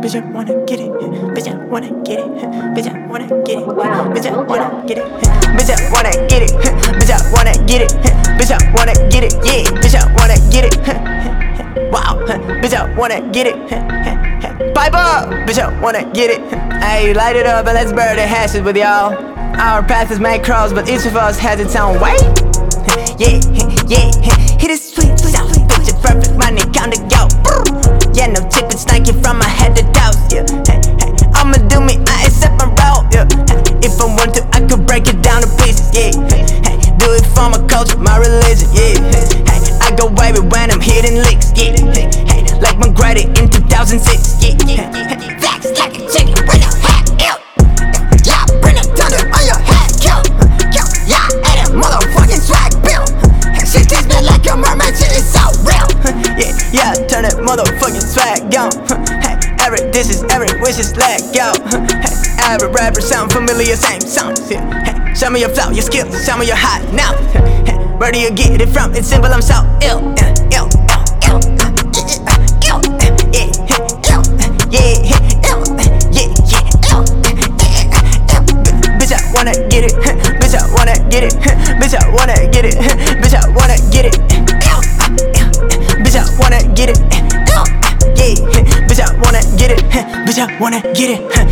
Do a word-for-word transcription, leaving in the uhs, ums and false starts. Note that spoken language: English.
Bitch, I wanna get it. Bitch, I wanna get it. Bitch, I wanna get it. Bitch, I wanna get it. Bitch, I wanna get it. Bitch, I wanna get it. Bitch, I wanna get it. Yeah, bitch, I wanna get it. Wow, bitch, I wanna get it. Pipe up, bitch, I wanna get it. Hey, light it up and let's burn the hashes with y'all. Our path is made cross, but each of us has its own way. Yeah, yeah, hit it sweet, sweet, picture perfect, money count to go. Yeah, no tip, it's Nike from my head to toes. Yeah, hey, hey, I'ma do me, I accept my role. Yeah, hey, if I want to, I could break it down to pieces. Yeah, hey, hey, do it for my culture, my religion. Yeah, hey, I go way with when I'm hitting licks. Yeah, hey, hey, like McGrady in two thousand six. Yeah, yeah, hey, flex like a chicken with a hat. Yeah, yeah, bring the thunder on your head. Kill, kill, yeah, and a motherfucking swag bill. She treats me like a mermaid, shit is so real. Yeah, yeah, turn that motherfucking swag on. Hey, every dish is every wish is let go. Hey, every rapper sound familiar, same songs. Yeah, hey, show me your flow, your skills, show me your hot now. Hey, where do you get it from? It's simple, I'm so ill, uh, ill, uh, ill, uh, ill, uh, yeah, ill, yeah, ill, yeah, yeah, ill, ill. Bitch, I wanna get it. Bitch, I wanna get it. Bitch, I wanna get it. Bitch, I wanna get it. Bitch, I wanna get it. Yeah, bitch, I wanna get it. Bitch, I wanna get it.